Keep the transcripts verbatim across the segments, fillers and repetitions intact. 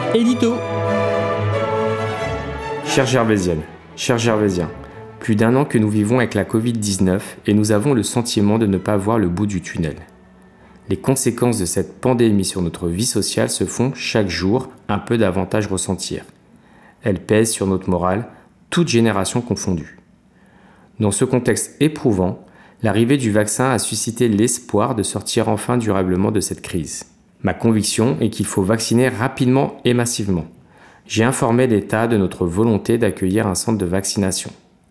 Édito. Chère Gervaisienne, chers Gervaisiens, plus d'un an que nous vivons avec la covid dix-neuf et nous avons le sentiment de ne pas voir le bout du tunnel. Les conséquences de cette pandémie sur notre vie sociale se font chaque jour un peu davantage ressentir. Elles pèsent sur notre morale, toutes générations confondues. Dans ce contexte éprouvant, l'arrivée du vaccin a suscité l'espoir de sortir enfin durablement de cette crise. Ma conviction est qu'il faut vacciner rapidement et massivement. J'ai informé l'État de notre volonté d'accueillir un centre de vaccination.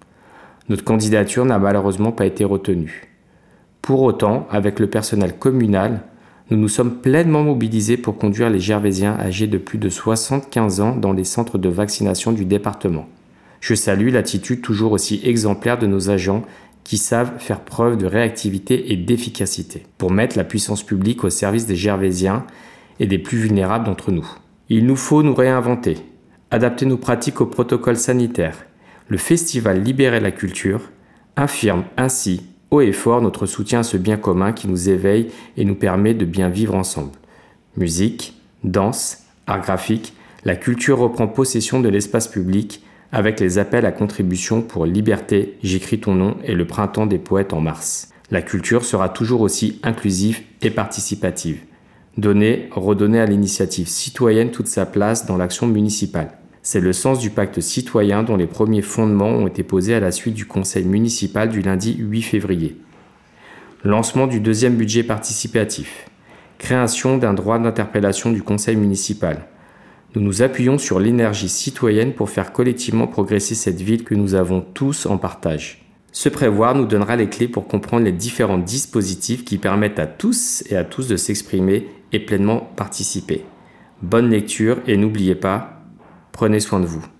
Notre candidature n'a malheureusement pas été retenue. Pour autant, avec le personnel communal, nous nous sommes pleinement mobilisés pour conduire les Gervaisiens âgés de plus de soixante-quinze ans dans les centres de vaccination du département. Je salue l'attitude toujours aussi exemplaire de nos agents qui savent faire preuve de réactivité et d'efficacité pour mettre la puissance publique au service des Gervaisiens et des plus vulnérables d'entre nous. Il nous faut nous réinventer, adapter nos pratiques aux protocoles sanitaires. Le festival Libérer la culture affirme ainsi haut et fort notre soutien à ce bien commun qui nous éveille et nous permet de bien vivre ensemble. Musique, danse, art graphique, la culture reprend possession de l'espace public avec les appels à contribution pour Liberté, j'écris ton nom et le printemps des poètes en mars. La culture sera toujours aussi inclusive et participative. Donner, redonner à l'initiative citoyenne toute sa place dans l'action municipale. C'est le sens du pacte citoyen dont les premiers fondements ont été posés à la suite du conseil municipal du lundi huit février. Lancement du deuxième budget participatif. Création d'un droit d'interpellation du conseil municipal. Nous nous appuyons sur l'énergie citoyenne pour faire collectivement progresser cette ville que nous avons tous en partage. Ce prévoir nous donnera les clés pour comprendre les différents dispositifs qui permettent à tous et à tous de s'exprimer et pleinement participer. Bonne lecture et n'oubliez pas, prenez soin de vous.